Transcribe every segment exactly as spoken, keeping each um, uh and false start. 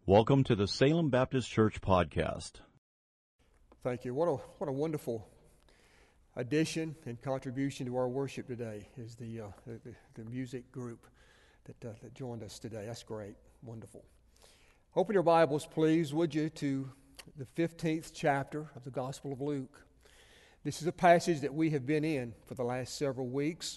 Welcome to the Salem Baptist Church podcast. Thank you. What a what a wonderful addition and contribution to our worship today is the uh, the, the music group that uh, that joined us today. That's great, wonderful. Open your Bibles, please, would you, to the fifteenth chapter of the Gospel of Luke. This is a passage that we have been in for the last several weeks,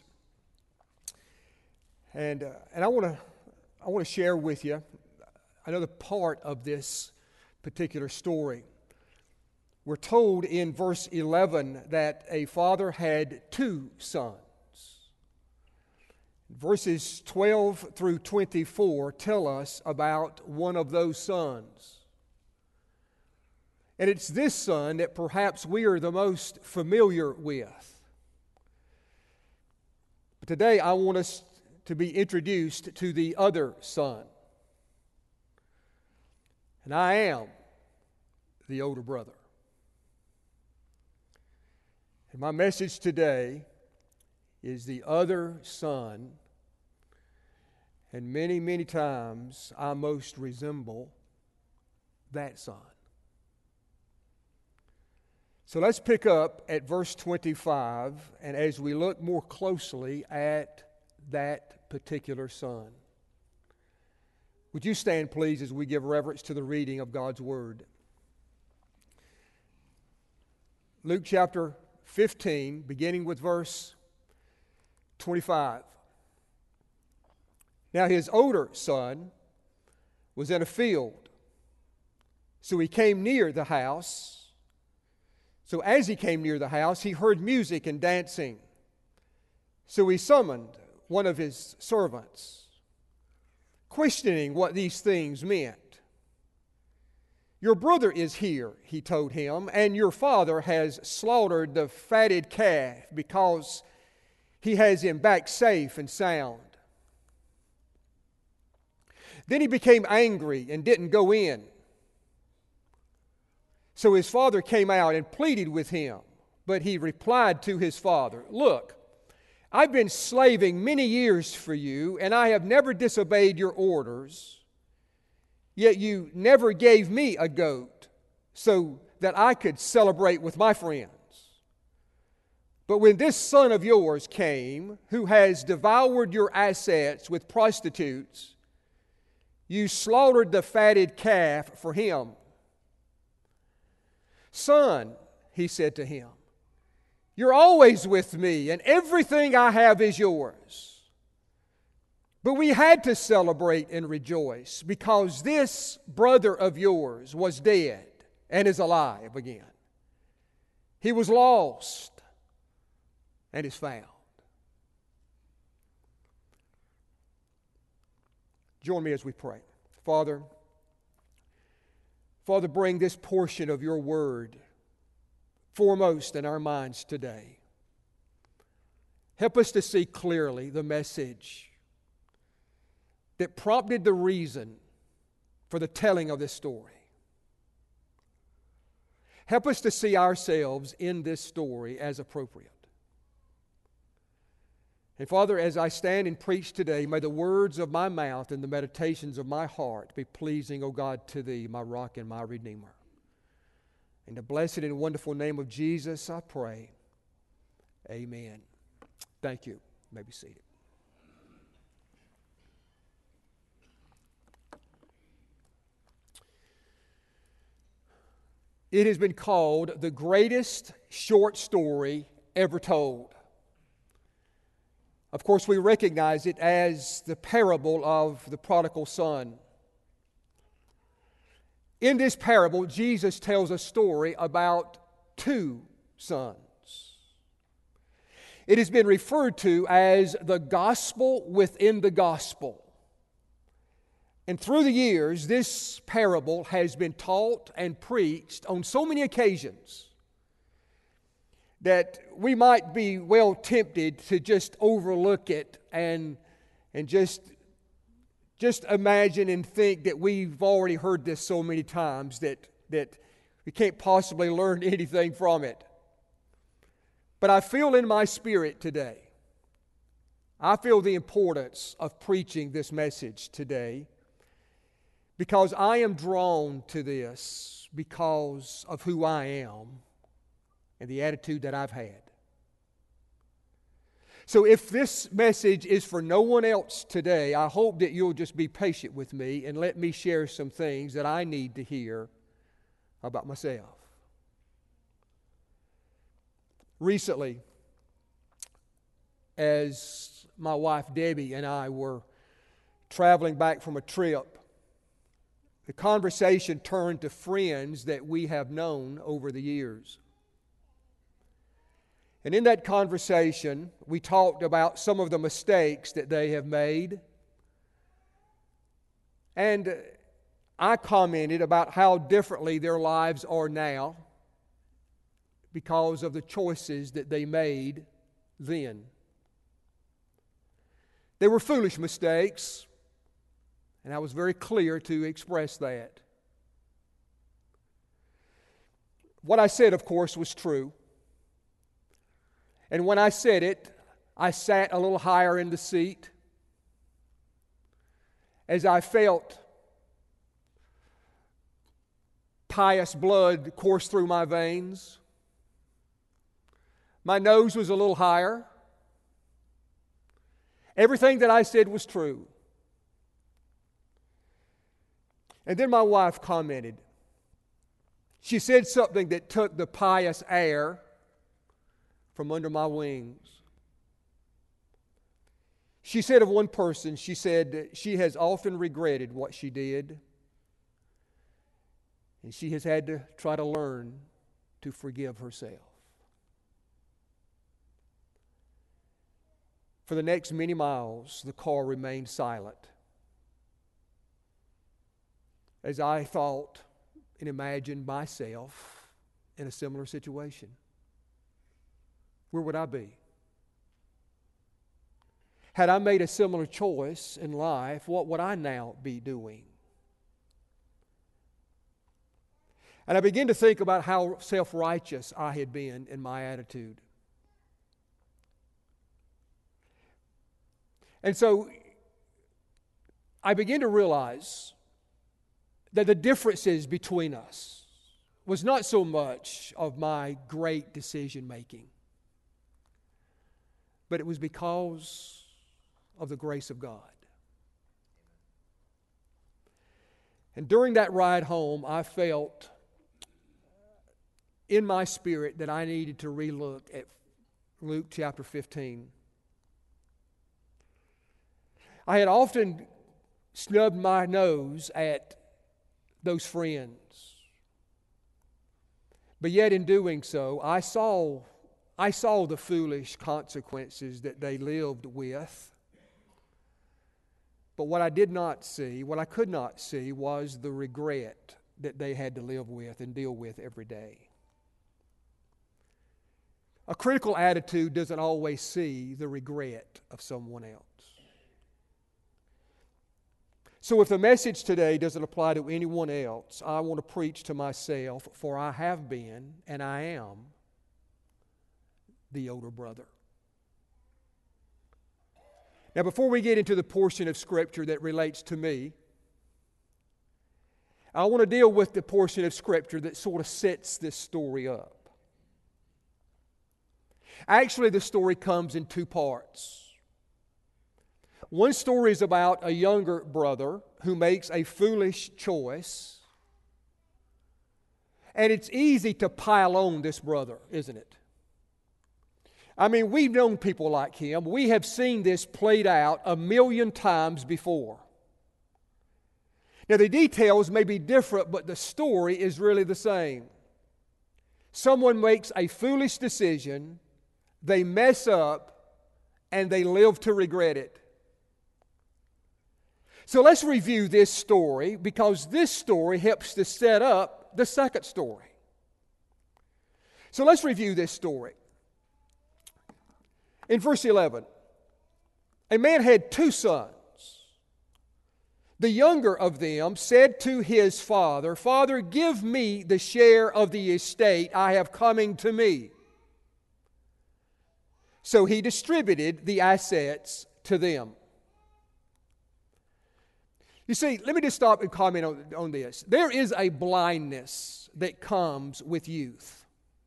and uh, and I want to I want to share with you another part of this particular story. We're told in verse eleven that a father had two sons. Verses twelve through twenty-four tell us about one of those sons. And it's this son that perhaps we are the most familiar with. But today I want us to be introduced to the other son. And I am the older brother. And my message today is the other son. And many, many times I most resemble that son. So let's pick up at verse twenty-five, and as we look more closely at that particular son. Would you stand, please, as we give reverence to the reading of God's Word? Luke chapter fifteen, beginning with verse twenty-five. Now his older son was in a field, so he came near the house. So as he came near the house, he heard music and dancing. So he summoned one of his servants, questioning what these things meant. Your brother is here, he told him, and your father has slaughtered the fatted calf because he has him back safe and sound. Then he became angry and didn't go in. So his father came out and pleaded with him, but he replied to his father, Look, I've been slaving many years for you, and I have never disobeyed your orders. Yet you never gave me a goat so that I could celebrate with my friends. But when this son of yours came, who has devoured your assets with prostitutes, you slaughtered the fatted calf for him. Son, he said to him, you're always with me, and everything I have is yours. But we had to celebrate and rejoice because this brother of yours was dead and is alive again. He was lost and is found. Join me as we pray. Father, Father, bring this portion of your word foremost in our minds today. Help us to see clearly the message that prompted the reason for the telling of this story. Help us to see ourselves in this story as appropriate. And Father, as I stand and preach today, may the words of my mouth and the meditations of my heart be pleasing, O God, to Thee, my rock and my Redeemer. In the blessed and wonderful name of Jesus, I pray. Amen. Thank you. You may be seated. It has been called the greatest short story ever told. Of course, we recognize it as the parable of the prodigal son. In this parable, Jesus tells a story about two sons. It has been referred to as the gospel within the gospel. And through the years, this parable has been taught and preached on so many occasions that we might be well tempted to just overlook it and, and just, just imagine and think that we've already heard this so many times that, that we can't possibly learn anything from it. But I feel in my spirit today, I feel the importance of preaching this message today because I am drawn to this because of who I am and the attitude that I've had. So if this message is for no one else today, I hope that you'll just be patient with me and let me share some things that I need to hear about myself. Recently, as my wife Debbie and I were traveling back from a trip, the conversation turned to friends that we have known over the years. And in that conversation, we talked about some of the mistakes that they have made. And I commented about how differently their lives are now because of the choices that they made then. They were foolish mistakes, and I was very clear to express that. What I said, of course, was true. And when I said it, I sat a little higher in the seat as I felt pious blood course through my veins. My nose was a little higher. Everything that I said was true. And then my wife commented. She said something that took the pious air from under my wings. She said of one person, she said she has often regretted what she did, and she has had to try to learn to forgive herself. For the next many miles, the car remained silent as I thought and imagined myself in a similar situation. Where would I be? Had I made a similar choice in life, what would I now be doing? And I began to think about how self-righteous I had been in my attitude. And so I began to realize that the differences between us was not so much of my great decision-making, but it was because of the grace of God. And during that ride home, I felt in my spirit that I needed to relook at Luke chapter fifteen. I had often snubbed my nose at those friends. But yet in doing so, I saw, I saw the foolish consequences that they lived with. But what I did not see, what I could not see, was the regret that they had to live with and deal with every day. A critical attitude doesn't always see the regret of someone else. So if the message today doesn't apply to anyone else, I want to preach to myself, for I have been and I am the older brother. Now, before we get into the portion of Scripture that relates to me, I want to deal with the portion of Scripture that sort of sets this story up. Actually, the story comes in two parts. One story is about a younger brother who makes a foolish choice. And it's easy to pile on this brother, isn't it? I mean, we've known people like him. We have seen this played out a million times before. Now, the details may be different, but the story is really the same. Someone makes a foolish decision, they mess up, and they live to regret it. So let's review this story, because this story helps to set up the second story. So let's review this story. In verse eleven, a man had two sons. The younger of them said to his father, "Father, give me the share of the estate I have coming to me." So he distributed the assets to them. You see, let me just stop and comment on, on this. There is a blindness that comes with youth.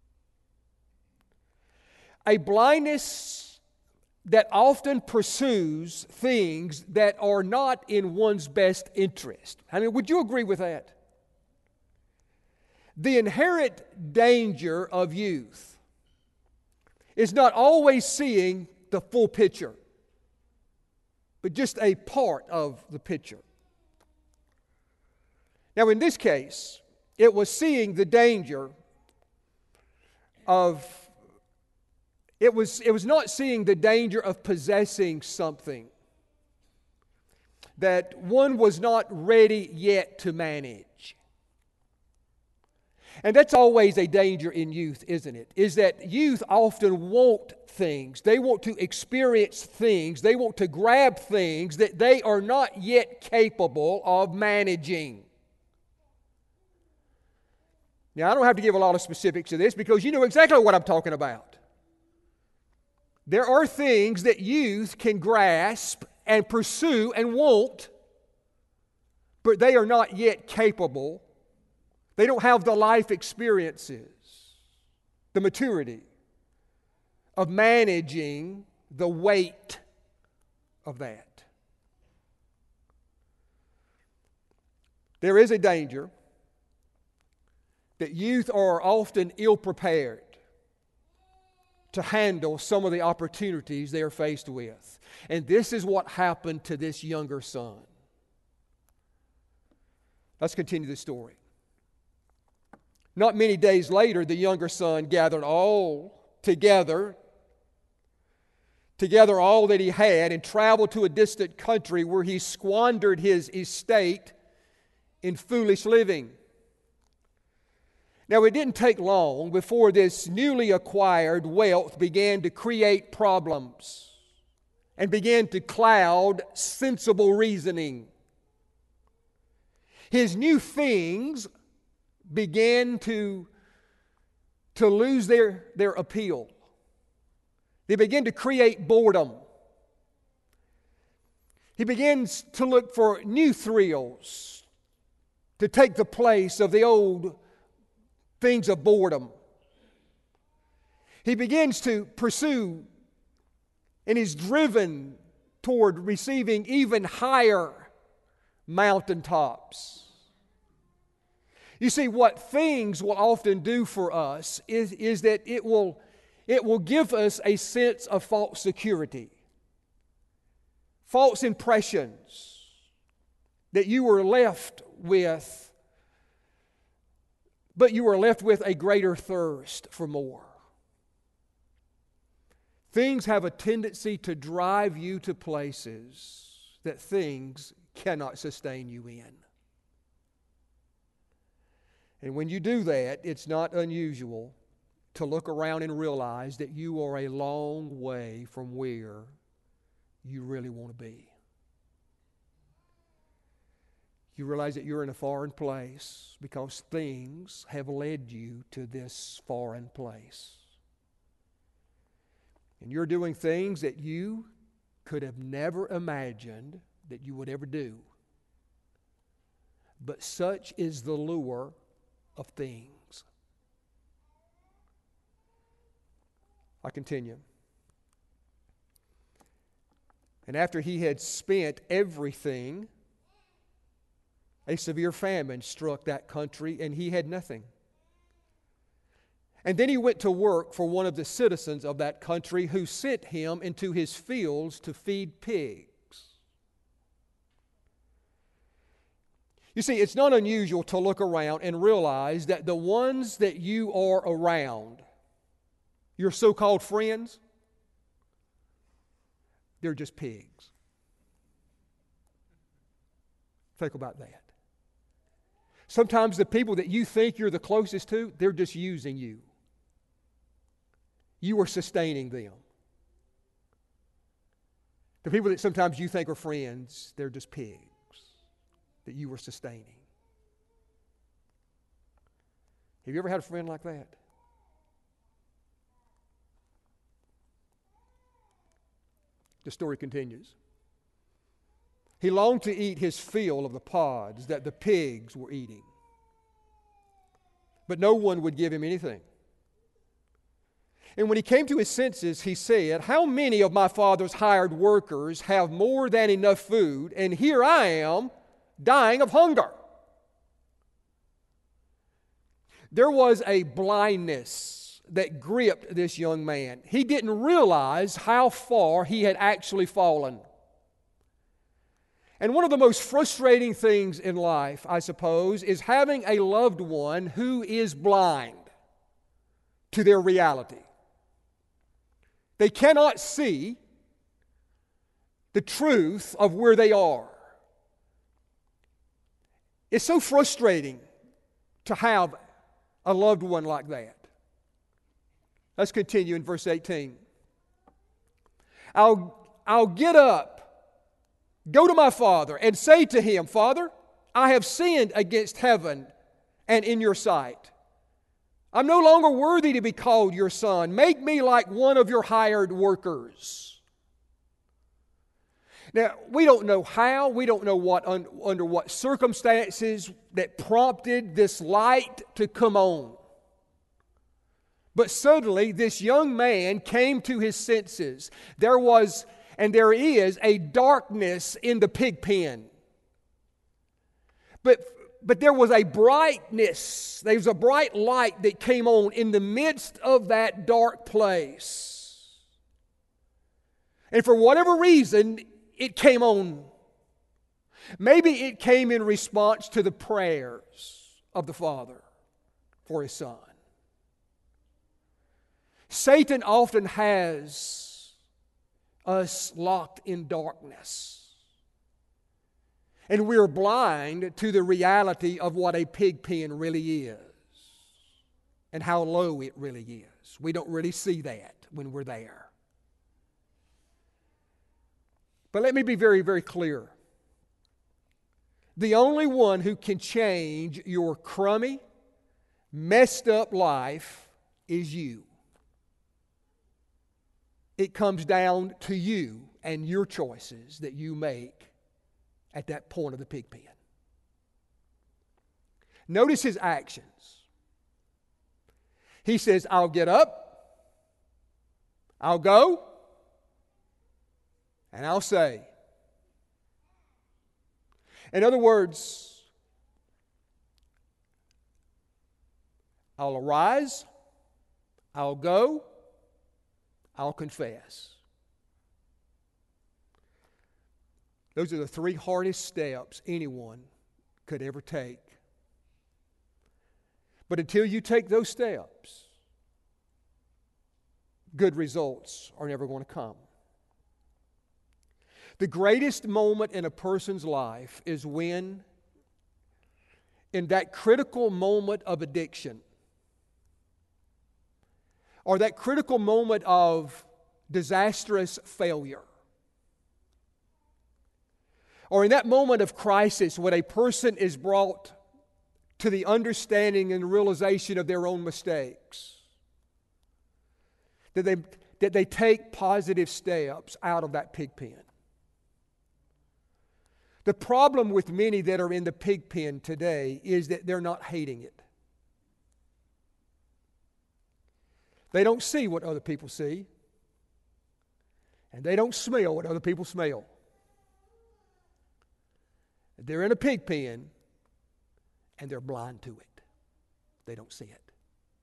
A blindness that often pursues things that are not in one's best interest. I mean, would you agree with that? The inherent danger of youth is not always seeing the full picture, but just a part of the picture. Now, in this case, it was seeing the danger of, it was, it was not seeing the danger of possessing something that one was not ready yet to manage. And that's always a danger in youth, isn't it? Is that youth often want things. They want to experience things. They want to grab things that they are not yet capable of managing. Now, I don't have to give a lot of specifics to this because you know exactly what I'm talking about. There are things that youth can grasp and pursue and want, but they are not yet capable. They don't have the life experiences, the maturity of managing the weight of that. There is a danger that youth are often ill-prepared to handle some of the opportunities they are faced with. And this is what happened to this younger son. Let's continue the story. Not many days later, the younger son gathered all together, together all that he had, and traveled to a distant country where he squandered his estate in foolish living. Now, it didn't take long before this newly acquired wealth began to create problems and began to cloud sensible reasoning. His new things began to, to lose their, their appeal. They began to create boredom. He begins to look for new thrills to take the place of the old things of boredom. He begins to pursue and is driven toward receiving even higher mountaintops. You see, what things will often do for us is, is that it will, it will give us a sense of false security, false impressions that you were left with, but you are left with a greater thirst for more. Things have a tendency to drive you to places that things cannot sustain you in. And when you do that, it's not unusual to look around and realize that you are a long way from where you really want to be. You realize that you're in a foreign place because things have led you to this foreign place. And you're doing things that you could have never imagined that you would ever do. But such is the lure of things. I continue. And after he had spent everything, a severe famine struck that country, and he had nothing. And then he went to work for one of the citizens of that country, who sent him into his fields to feed pigs. You see, it's not unusual to look around and realize that the ones that you are around, your so-called friends, they're just pigs. Think about that. Sometimes the people that you think you're the closest to, they're just using you. You are sustaining them. The people that sometimes you think are friends, they're just pigs that you were sustaining. Have you ever had a friend like that? The story continues. He longed to eat his fill of the pods that the pigs were eating. But no one would give him anything. And when he came to his senses, he said, "How many of my father's hired workers have more than enough food, and here I am dying of hunger?" There was a blindness that gripped this young man. He didn't realize how far he had actually fallen. And one of the most frustrating things in life, I suppose, is having a loved one who is blind to their reality. They cannot see the truth of where they are. It's so frustrating to have a loved one like that. Let's continue in verse eighteen. I'll, I'll get up, go to my father, and say to him, "Father, I have sinned against heaven and in your sight. I'm no longer worthy to be called your son. Make me like one of your hired workers." Now, we don't know how, we don't know what un, under what circumstances that prompted this light to come on. But suddenly, this young man came to his senses. There was, and there is, a darkness in the pig pen. But, but there was a brightness, there was a bright light that came on in the midst of that dark place. And for whatever reason, it came on. Maybe it came in response to the prayers of the Father for His Son. Satan often has us locked in darkness. And we're blind to the reality of what a pig pen really is and how low it really is. We don't really see that when we're there. But let me be very, very clear. The only one who can change your crummy, messed up life is you. It comes down to you and your choices that you make at that point of the pig pen. Notice his actions. He says, "I'll get up, I'll go, and I'll say." In other words, I'll arise, I'll go, I'll confess. Those are the three hardest steps anyone could ever take. But until you take those steps, good results are never going to come. The greatest moment in a person's life is when, in that critical moment of addiction, or that critical moment of disastrous failure, or in that moment of crisis when a person is brought to the understanding and realization of their own mistakes, that they, that they take positive steps out of that pig pen. The problem with many that are in the pig pen today is that they're not hating it. They don't see what other people see. And they don't smell what other people smell. They're in a pig pen and they're blind to it. They don't see it.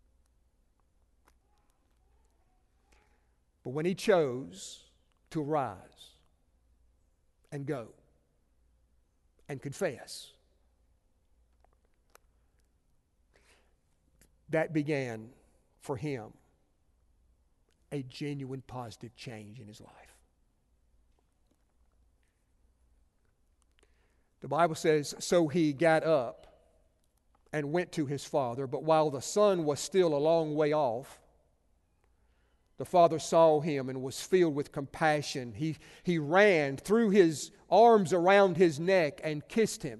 But when he chose to arise and go and confess, that began for him a genuine positive change in his life. The Bible says, "So he got up and went to his father, but while the son was still a long way off, the father saw him and was filled with compassion. He, he ran, threw his arms around his neck, and kissed him."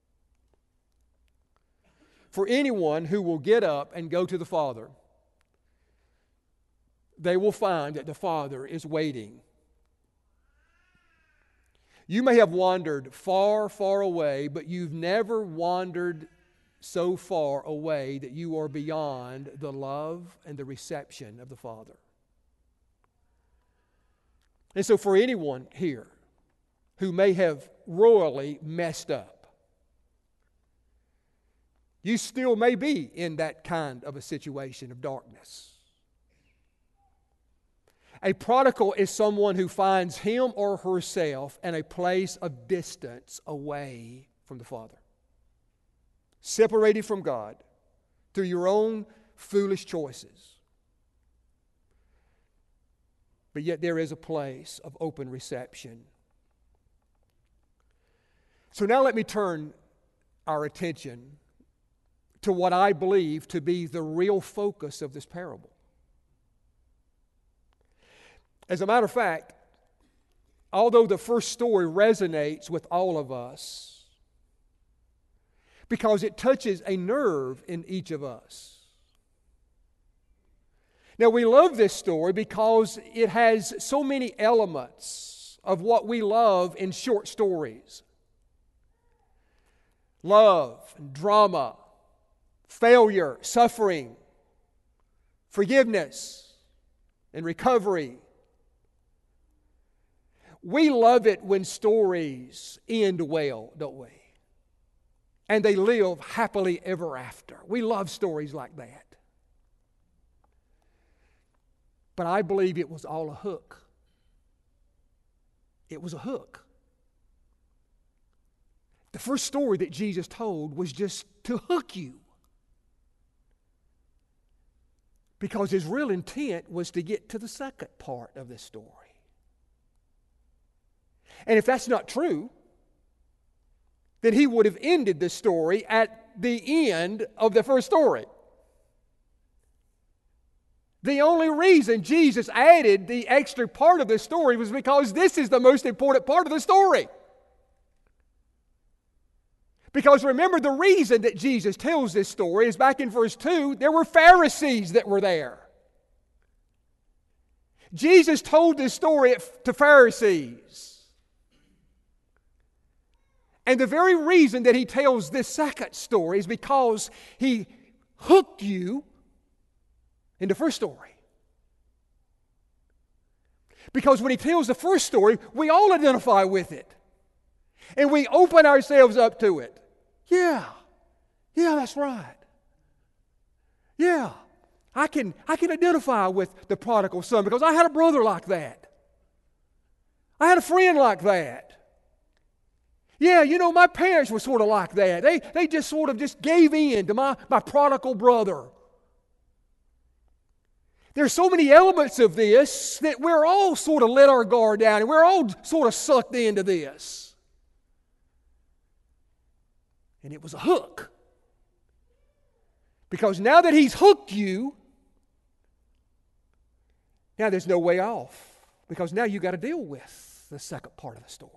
For anyone who will get up and go to the Father, they will find that the Father is waiting. You may have wandered far, far away, but you've never wandered so far away that you are beyond the love and the reception of the Father. And so for anyone here who may have royally messed up, you still may be in that kind of a situation of darkness. A prodigal is someone who finds him or herself in a place of distance away from the Father, separated from God through your own foolish choices. But yet there is a place of open reception. So now let me turn our attention to what I believe to be the real focus of this parable. As a matter of fact, although the first story resonates with all of us because it touches a nerve in each of us. Now, we love this story because it has so many elements of what we love in short stories. Love, drama, failure, suffering, forgiveness, and recovery. We love it when stories end well, don't we? And they live happily ever after. We love stories like that. But I believe it was all a hook. It was a hook. The first story that Jesus told was just to hook you. Because his real intent was to get to the second part of this story. And if that's not true, then he would have ended the story at the end of the first story. The only reason Jesus added the extra part of the story was because this is the most important part of the story. Because remember, the reason that Jesus tells this story is back in verse two, there were Pharisees that were there. Jesus told this story to Pharisees. And the very reason that he tells this second story is because he hooked you in the first story. Because when he tells the first story, we all identify with it. And we open ourselves up to it. Yeah, yeah, that's right. Yeah, I can, I can identify with the prodigal son because I had a brother like that. I had a friend like that. Yeah, you know, my parents were sort of like that. They, they just sort of just gave in to my, my prodigal brother. There's so many elements of this that we're all sort of let our guard down and we're all sort of sucked into this. And it was a hook. Because now that he's hooked you, now there's no way off. Because now you've got to deal with the second part of the story.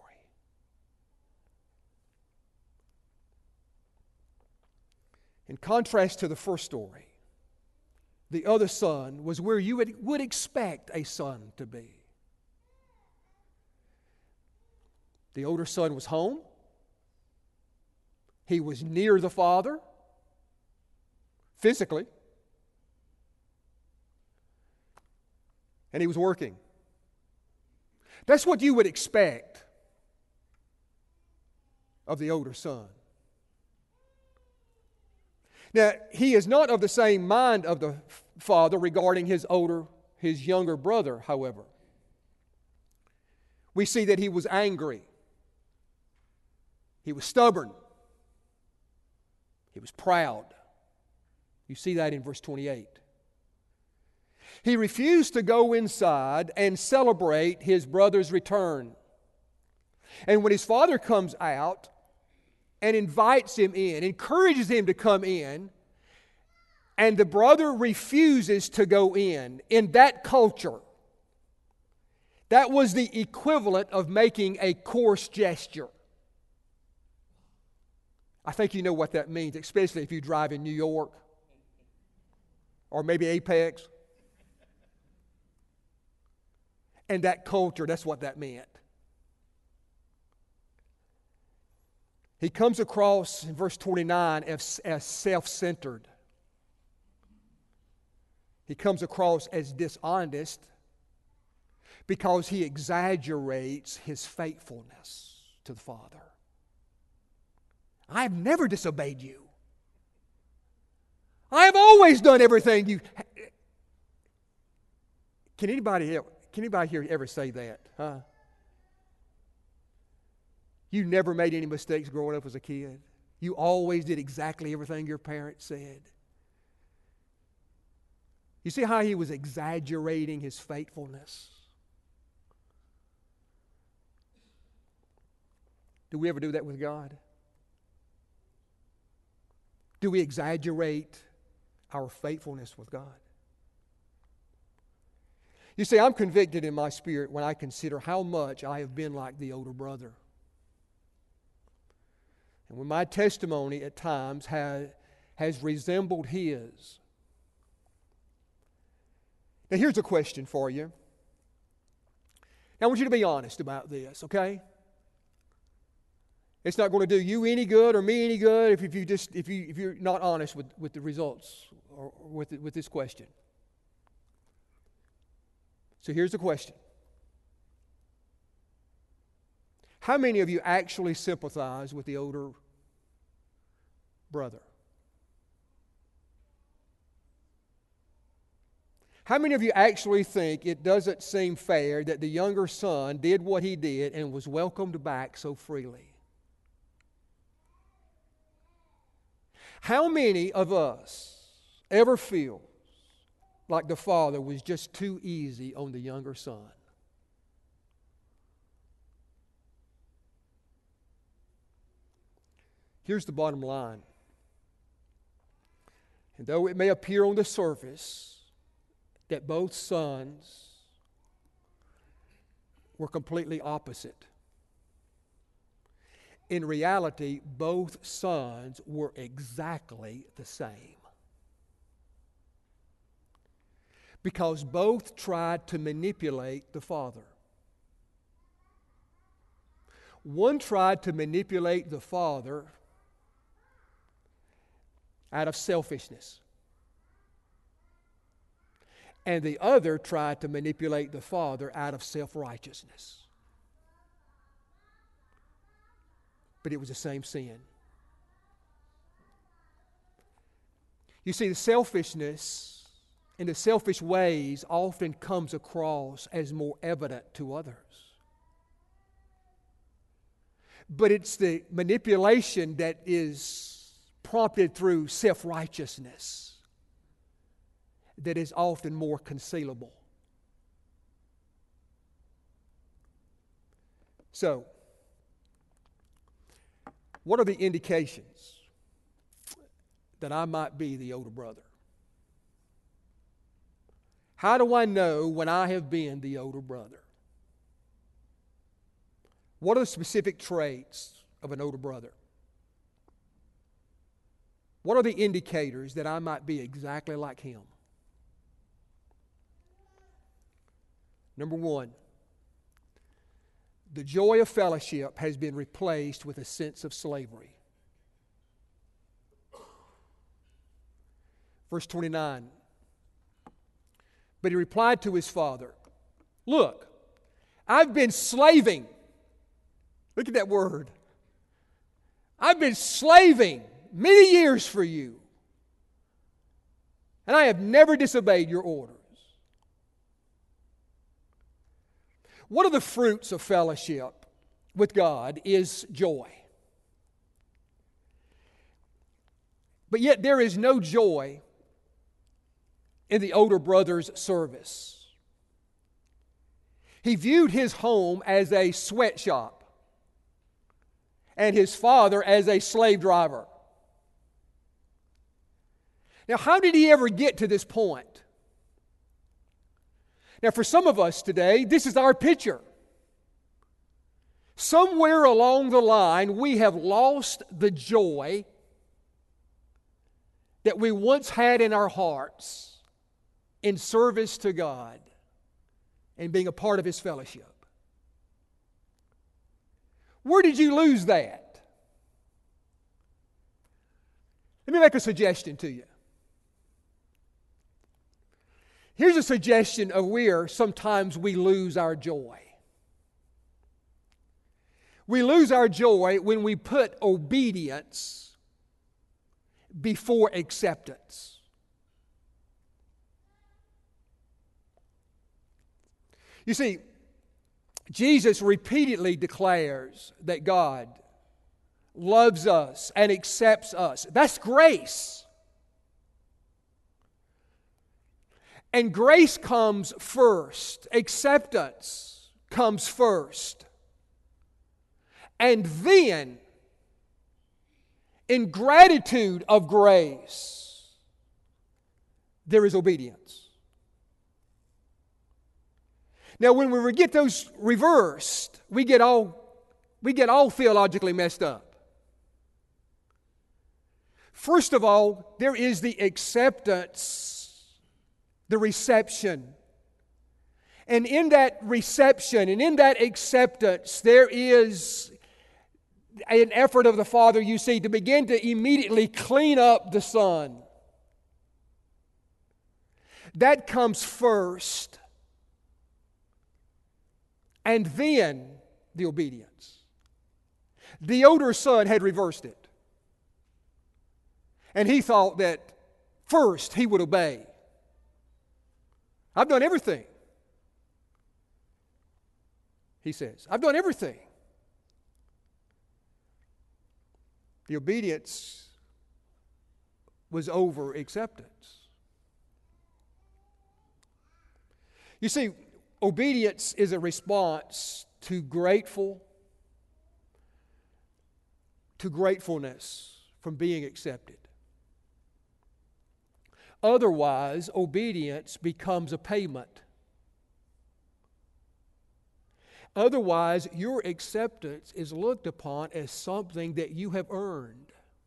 In contrast to the first story, the other son was where you would, would expect a son to be. The older son was home. He was near the father, physically. And he was working. That's what you would expect of the older son. Now, he is not of the same mind of the father regarding his older, his younger brother, however. We see that he was angry. He was stubborn. He was proud. You see that in verse twenty-eight. He refused to go inside and celebrate his brother's return. And when his father comes out and invites him in, encourages him to come in, and the brother refuses to go in, in that culture, that was the equivalent of making a coarse gesture. I think you know what that means, especially if you drive in New York or maybe Apex. And that culture, that's what that meant. He comes across in verse twenty-nine as, as self-centered. He comes across as dishonest because he exaggerates his faithfulness to the Father. I have never disobeyed you. I have always done everything you... Can anybody, can anybody here ever say that? Huh? You never made any mistakes growing up as a kid. You always did exactly everything your parents said. You see how he was exaggerating his faithfulness? Do we ever do that with God? Do we exaggerate our faithfulness with God? You see, I'm convicted in my spirit when I consider how much I have been like the older brother. And when my testimony at times has, has resembled his. Now here's a question for you. Now I want you to be honest about this, okay? It's not going to do you any good or me any good if, if you just if you if you're not honest with, with the results or with with this question. So here's the question. How many of you actually sympathize with the older brother? How many of you actually think it doesn't seem fair that the younger son did what he did and was welcomed back so freely? How many of us ever feel like the father was just too easy on the younger son? Here's the bottom line. And though it may appear on the surface that both sons were completely opposite, in reality, both sons were exactly the same. Because both tried to manipulate the father. One tried to manipulate the father out of selfishness. And the other tried to manipulate the father out of self-righteousness. But it was the same sin. You see, the selfishness and the selfish ways often comes across as more evident to others. But it's the manipulation that is prompted through self-righteousness that is often more concealable. So, what are the indications that I might be the older brother? How do I know when I have been the older brother? What are the specific traits of an older brother? What are the indicators that I might be exactly like him? Number one, the joy of fellowship has been replaced with a sense of slavery. Verse twenty-nine. But he replied to his father, "Look, I've been slaving." Look at that word. "I've been slaving many years for you, and I have never disobeyed your orders." One of the fruits of fellowship with God is joy. But yet there is no joy in the older brother's service. He viewed his home as a sweatshop and his father as a slave driver. Now, how did he ever get to this point? Now, for some of us today, this is our picture. Somewhere along the line, we have lost the joy that we once had in our hearts in service to God and being a part of His fellowship. Where did you lose that? Let me make a suggestion to you. Here's a suggestion of where sometimes we lose our joy. We lose our joy when we put obedience before acceptance. You see, Jesus repeatedly declares that God loves us and accepts us. That's grace. And grace comes first. Acceptance comes first. And then, in gratitude of grace, there is obedience. Now, when we get those reversed, we get all, we get all theologically messed up. First of all, there is the acceptance, the reception. And in that reception and in that acceptance, there is an effort of the Father, you see, to begin to immediately clean up the Son. That comes first. And then the obedience. The older son had reversed it. And he thought that first he would obey. I've done everything. He says, I've done everything. The obedience was over acceptance. You see, obedience is a response to grateful, to gratefulness from being accepted. Otherwise, obedience becomes a payment. Otherwise, your acceptance is looked upon as something that you have earned.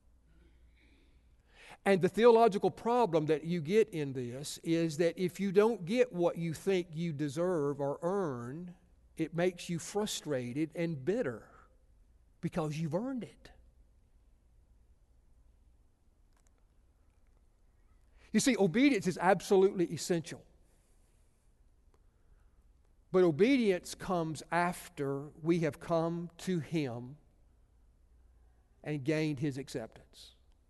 And the theological problem that you get in this is that if you don't get what you think you deserve or earn, it makes you frustrated and bitter because you've earned it. You see, obedience is absolutely essential. But obedience comes after we have come to Him and gained His acceptance.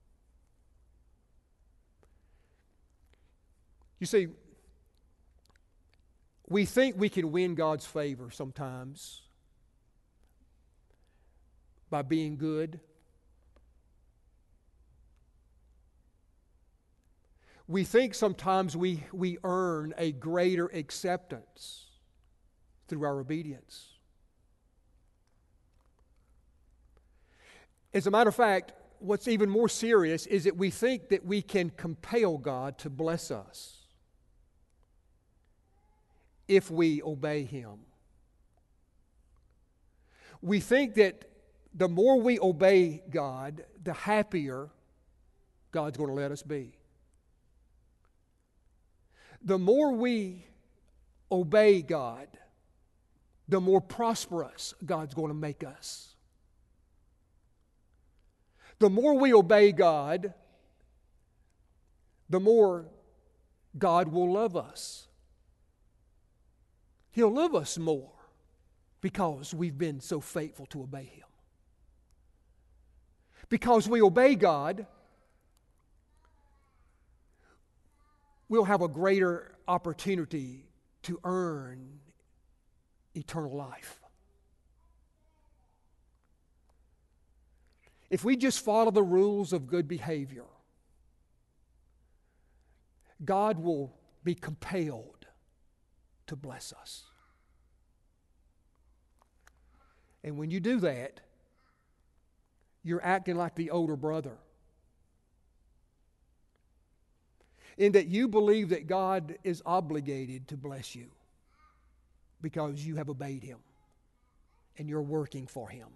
You see, we think we can win God's favor sometimes by being good. We think sometimes we, we earn a greater acceptance through our obedience. As a matter of fact, what's even more serious is that we think that we can compel God to bless us if we obey Him. We think that the more we obey God, the happier God's going to let us be. The more we obey God, the more prosperous God's going to make us. The more we obey God, the more God will love us. He'll love us more because we've been so faithful to obey Him. Because we obey God, we'll have a greater opportunity to earn eternal life. If we just follow the rules of good behavior, God will be compelled to bless us. And when you do that, you're acting like the older brother, in that you believe that God is obligated to bless you because you have obeyed Him and you're working for Him.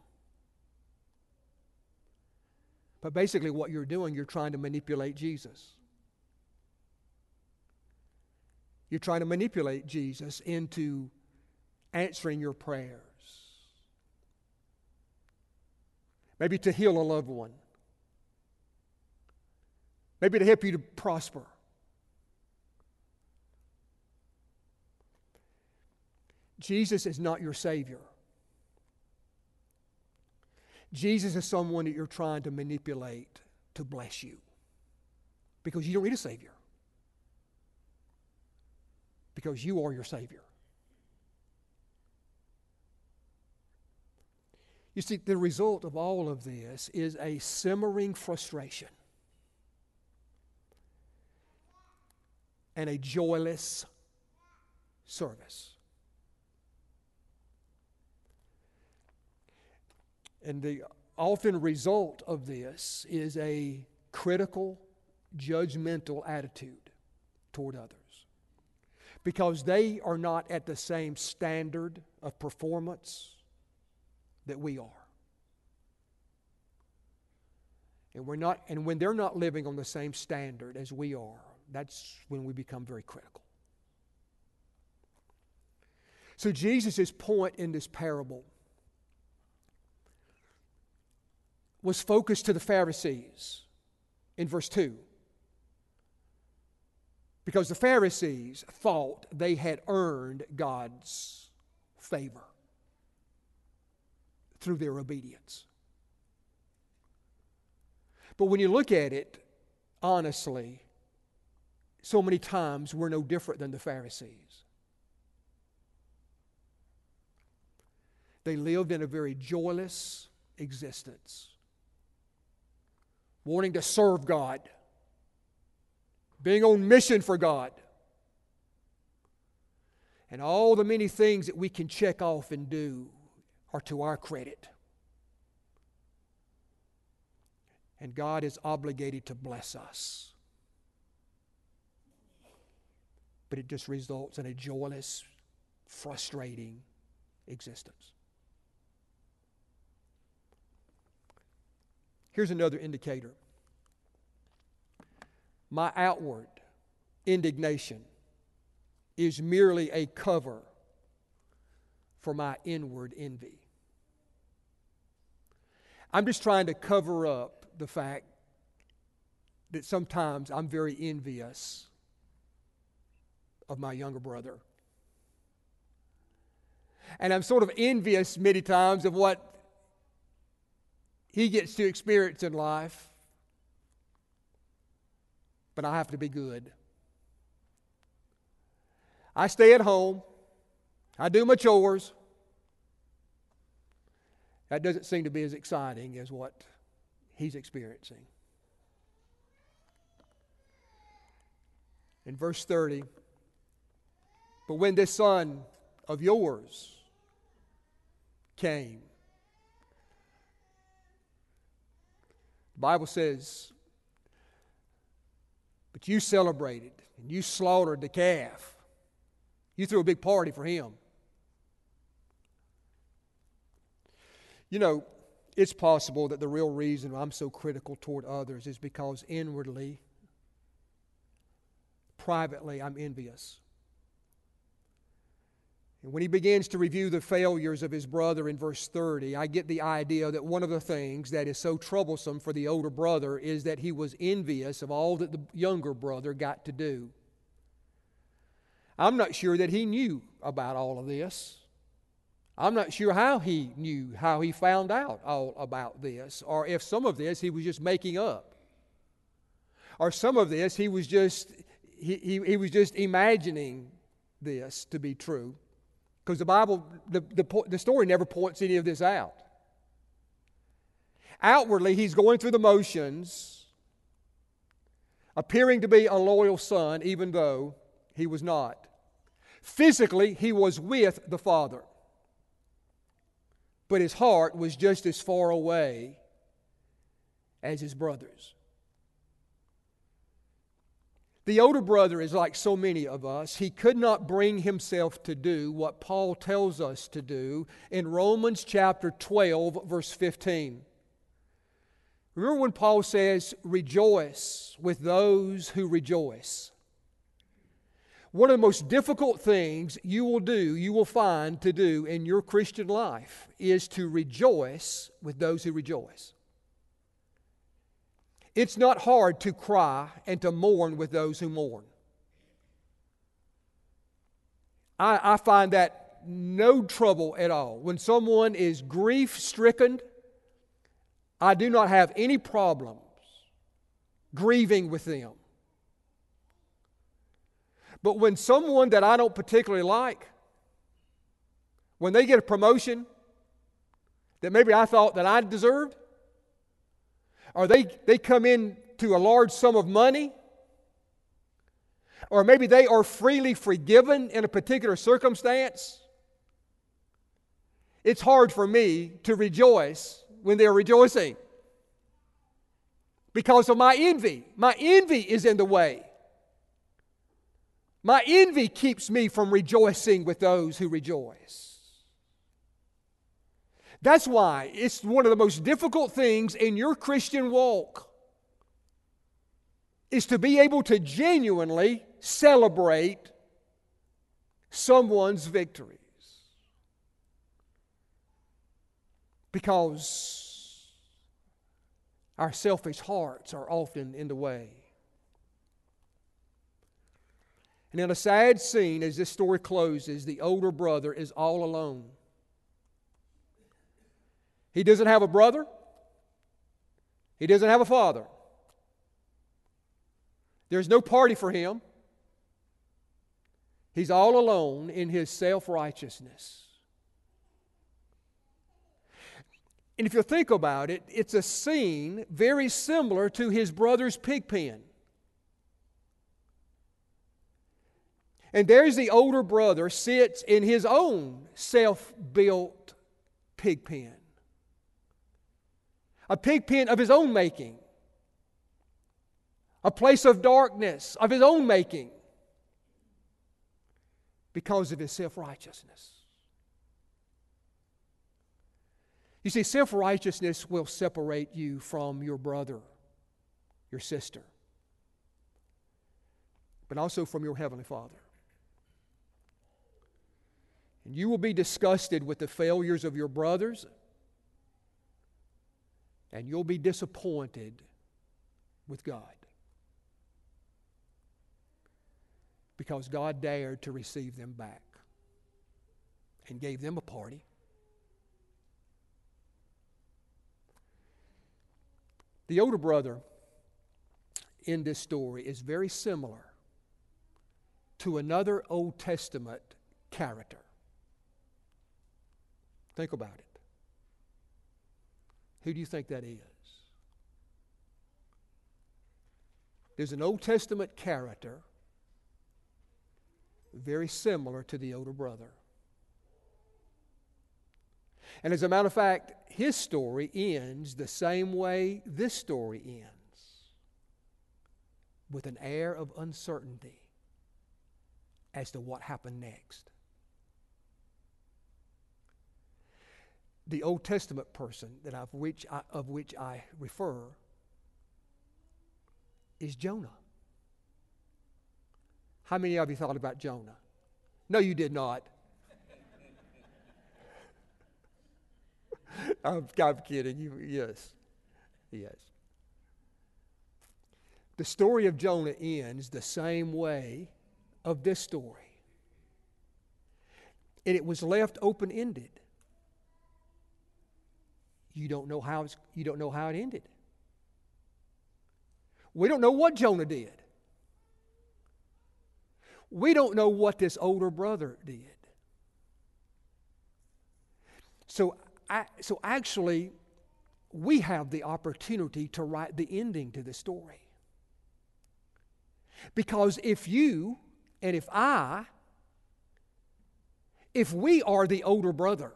But basically what you're doing, you're trying to manipulate Jesus. You're trying to manipulate Jesus into answering your prayers. Maybe to heal a loved one. maybe to help you to prosper. Jesus is not your Savior. Jesus is someone that you're trying to manipulate to bless you. Because you don't need a Savior. Because you are your Savior. You see, the result of all of this is a simmering frustration and a joyless service. And the often result of this is a critical, judgmental attitude toward others. Because they are not at the same standard of performance that we are. And we're not, and when they're not living on the same standard as we are, that's when we become very critical. So Jesus' point in this parable was focused to the Pharisees in verse two. Because the Pharisees thought they had earned God's favor through their obedience. But when you look at it honestly, so many times we're no different than the Pharisees. They lived in a very joyless existence, wanting to serve God, being on mission for God, and all the many things that we can check off and do are to our credit. And God is obligated to bless us. But it just results in a joyless, frustrating existence. Here's another indicator. My outward indignation is merely a cover for my inward envy. I'm just trying to cover up the fact that sometimes I'm very envious of my younger brother. And I'm sort of envious many times of what he gets to experience in life. But I have to be good. I stay at home. I do my chores. That doesn't seem to be as exciting as what he's experiencing. In verse thirty, but when this son of yours came, the Bible says, but you celebrated and you slaughtered the calf. You threw a big party for him. You know, it's possible that the real reason I'm so critical toward others is because inwardly, privately, I'm envious. And when he begins to review the failures of his brother in verse thirty, I get the idea that one of the things that is so troublesome for the older brother is that he was envious of all that the younger brother got to do. I'm not sure that he knew about all of this. I'm not sure how he knew, how he found out all about this, or if some of this he was just making up. Or some of this he was just he, he, he was just imagining this to be true. Because the Bible, the, the, the story never points any of this out. Outwardly, he's going through the motions, appearing to be a loyal son, even though he was not. Physically, he was with the Father. But his heart was just as far away as his brothers. The older brother is like so many of us. He could not bring himself to do what Paul tells us to do in Romans chapter twelve, verse fifteen. Remember when Paul says, rejoice with those who rejoice. One of the most difficult things you will do, you will find to do in your Christian life is to rejoice with those who rejoice. It's not hard to cry and to mourn with those who mourn. I, I find that no trouble at all. When someone is grief-stricken, I do not have any problems grieving with them. But when someone that I don't particularly like, when they get a promotion that maybe I thought that I deserved, or they, they come in to a large sum of money, or maybe they are freely forgiven in a particular circumstance, it's hard for me to rejoice when they're rejoicing because of my envy. My envy is in the way. My envy keeps me from rejoicing with those who rejoice. That's why it's one of the most difficult things in your Christian walk is to be able to genuinely celebrate someone's victories. Because our selfish hearts are often in the way. And in a sad scene, as this story closes, the older brother is all alone. He doesn't have a brother. He doesn't have a father. There's no party for him. He's all alone in his self-righteousness. And if you think about it, it's a scene very similar to his brother's pig pen. And there's the older brother sits in his own self-built pig pen. A pig pen of his own making. A place of darkness of his own making. Because of his self-righteousness. You see, self-righteousness will separate you from your brother, your sister, but also from your Heavenly Father. And you will be disgusted with the failures of your brothers, and you'll be disappointed with God. Because God dared to receive them back and gave them a party. The older brother in this story is very similar to another Old Testament character. Think about it. Who do you think that is? There's an Old Testament character very similar to the older brother. And as a matter of fact, his story ends the same way this story ends, with an air of uncertainty as to what happened next. The Old Testament person that I've which I, of which I refer is Jonah. How many of you thought about Jonah? No, you did not. I'm, I'm kidding. You, yes. Yes. The story of Jonah ends the same way of this story. And it was left open-ended. You don't know how it's, you don't know how it ended. We don't know what Jonah did. We don't know what this older brother did. So, I, so actually, we have the opportunity to write the ending to the story. Because if you and if I, if we are the older brother,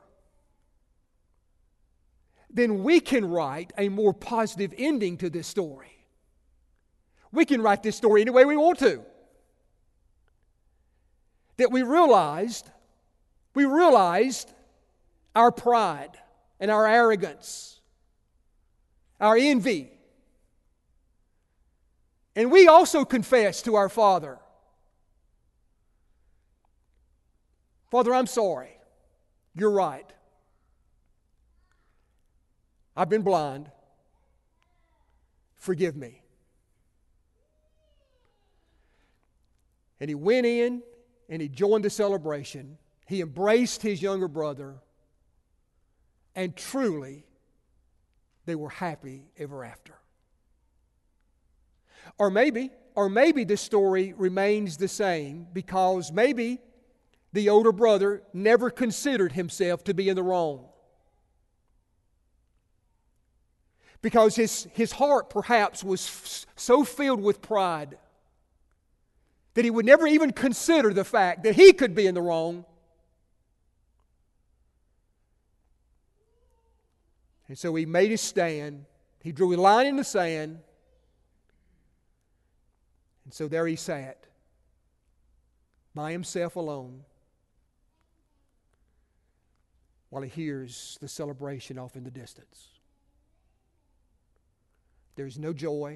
then we can write a more positive ending to this story. We can write this story any way we want to. That we realized, we realized our pride and our arrogance, our envy. And we also confessed to our Father, Father, I'm sorry. You're right. I've been blind. forgive me. And he went in and he joined the celebration. He embraced his younger brother, and truly, they were happy ever after. Or maybe, or maybe the story remains the same because maybe the older brother never considered himself to be in the wrong. Because his, his heart perhaps was f- so filled with pride that he would never even consider the fact that he could be in the wrong. And so he made his stand. He drew a line in the sand. And so there he sat, by himself alone, while he hears the celebration off in the distance. There's no joy.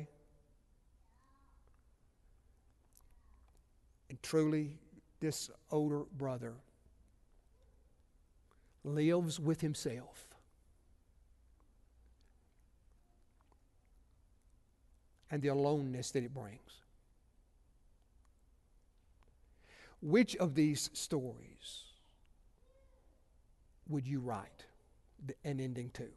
And truly, this older brother lives with himself. And the aloneness that it brings. Which of these stories would you write an ending to?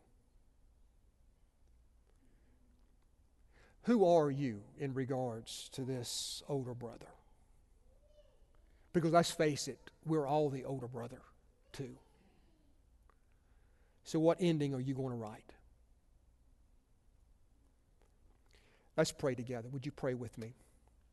Who are you in regards to this older brother? Because let's face it, we're all the older brother too. So what ending are you going to write? Let's pray together. Would you pray with me?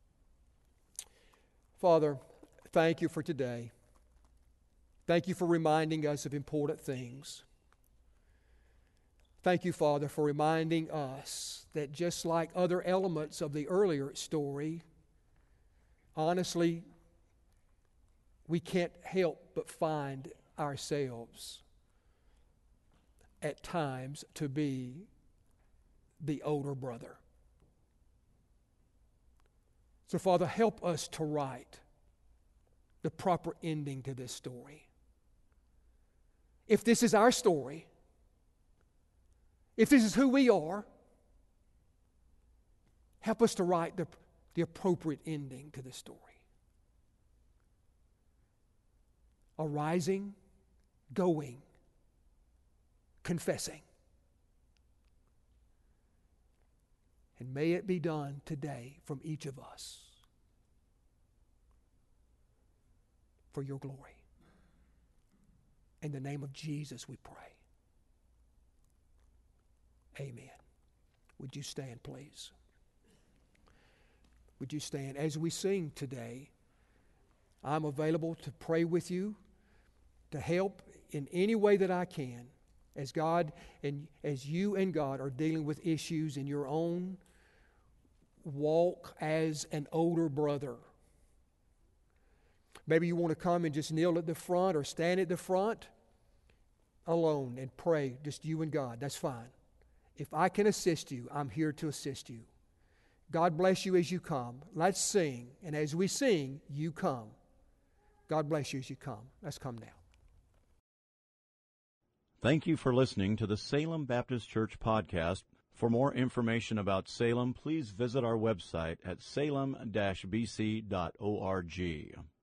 Father, thank you for today. Thank you for reminding us of important things. Thank you, Father, for reminding us that just like other elements of the earlier story, honestly, we can't help but find ourselves at times to be the older brother. So, Father, help us to write the proper ending to this story. If this is our story, if this is who we are, help us to write the, the appropriate ending to this story. Arising, going, confessing. And may it be done today from each of us for your glory. In the name of Jesus we pray. Amen. Would you stand, please? Would you stand? As we sing today, I'm available to pray with you, to help in any way that I can, as God and as you and God are dealing with issues in your own walk as an older brother. Maybe you want to come and just kneel at the front or stand at the front alone and pray, just you and God. That's fine. If I can assist you, I'm here to assist you. God bless you as you come. Let's sing. And as we sing, you come. God bless you as you come. Let's come now. Thank you for listening to the Salem Baptist Church podcast. For more information about Salem, please visit our website at salem dash b c dot org.